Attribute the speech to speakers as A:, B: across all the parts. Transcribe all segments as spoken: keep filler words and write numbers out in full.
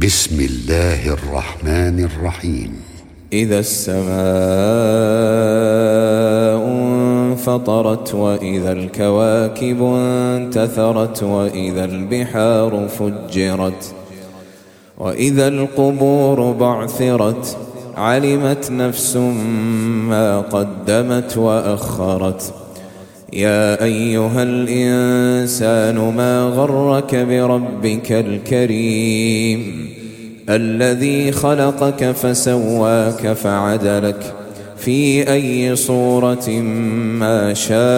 A: بسم الله الرحمن الرحيم.
B: إذا السماء انفطرت وإذا الكواكب انتثرت وإذا البحار فجرت وإذا القبور بعثرت علمت نفس ما قدمت وأخرت. يا أيها الإنسان ما غرك بربك الكريم الذي خلقك فسواك فعدلك في أي صورة ما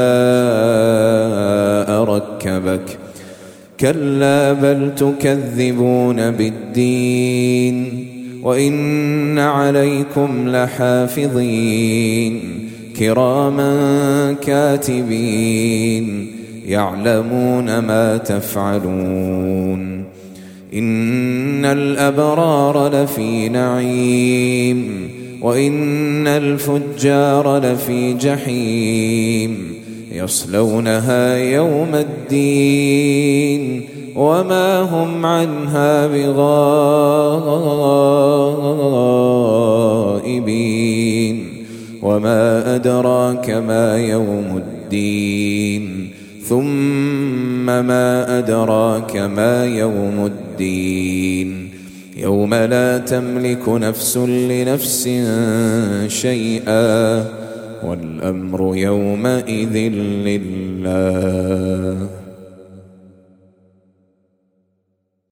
B: شاء ركبك. كلا بل تكذبون بالدين وإن عليكم لحافظين كراما كاتبين يعلمون ما تفعلون. إن الأبرار لفي نعيم وإن الفجار لفي جحيم يصلونها يوم الدين وما هم عنها بغائبين. وما أدراك ما يوم الدين ثم ما أدراك ما يوم الدين يوم لا تملك نفس لنفس شيئا والأمر يومئذ لله.